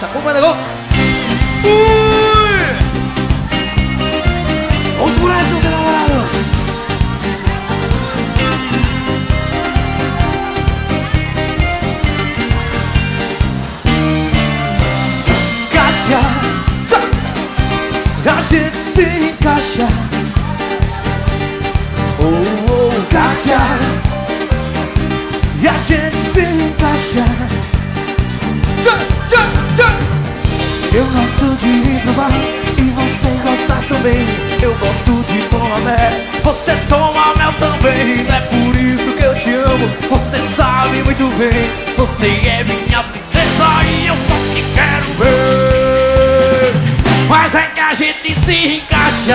massa, acompanha agora. Ui! Os moleques são enamorados. Kátia, a gente se encaixa. Oh, Kátia, e a gente se encaixa. Eu gosto de ir pro bar e você gosta também. Eu gosto de tomar mel, você toma mel também. Não é por isso que eu te amo, você sabe muito bem. Você é minha princesa e eu só te quero ver. Mas é que a gente se encaixa.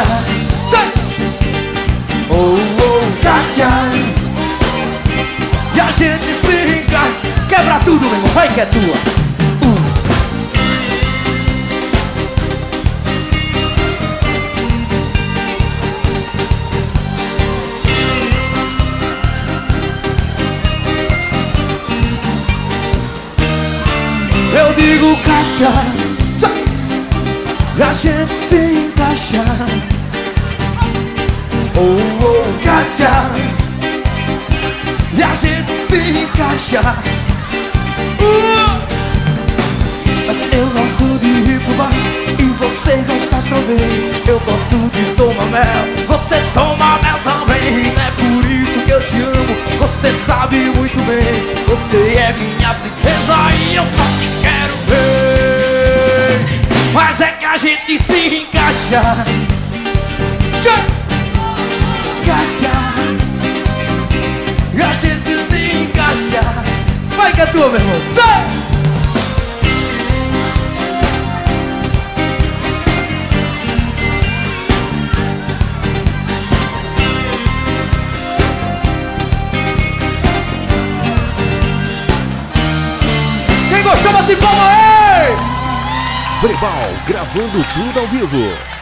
Oh, oh, Kátia, e a gente se encaixa. Quebra tudo, meu irmão, vai que é tua. Eu digo, Kátia, a gente se encaixa. Oh, oh, Kátia, e a gente se encaixa. Mas eu gosto de ir pro bar e você gosta também. Eu gosto de tomar mel, você toma mel também. Não é por isso que eu te amo, você sabe muito bem. Você é minha princesa e eu só te quero ver. Mas é que a gente se encaixa. Kátia, e a gente se encaixa. Vai que é tua, meu irmão. Sai! Quem gostou, bate palma aí! Bribal, gravando tudo ao vivo.